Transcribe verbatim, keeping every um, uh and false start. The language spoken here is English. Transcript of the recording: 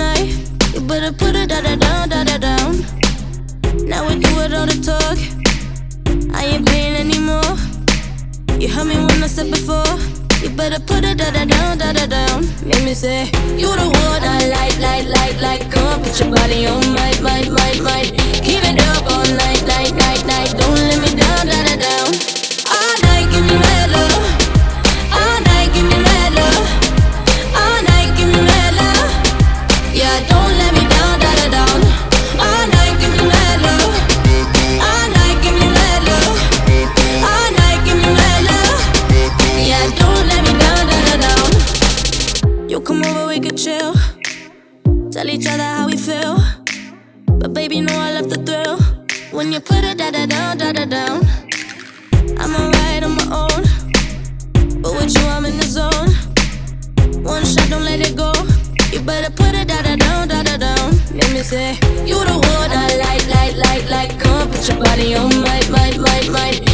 night. You better put it da da down, da da down. Now we do it all the talk. I ain't paying anymore. You heard me when I said before. You better put it da da down, da da down. Make me say, you the one I like, like, like, like. Come on, put your body on might, might, might, might. Keep it up all night, night, night, night. Don't let me down, da da down. All night, give me mad love. All night, give me mad love. All night, give me mad love. Yeah, don't let me down, da da down. All night, give me mad love. All night, give me mad love. All night, give me mad love. Yeah, don't let me down, da da down. You come over, we could chill. Tell each other how we feel. But baby, know I love the thrill. When you put it da da down, da da down. I'm alright on my own, but with you I'm in the zone. One shot, don't let it go. You better put it da da down, da da down. Make me say, you the one I like, like, like, like. Come on, put your body on might, might, might, might.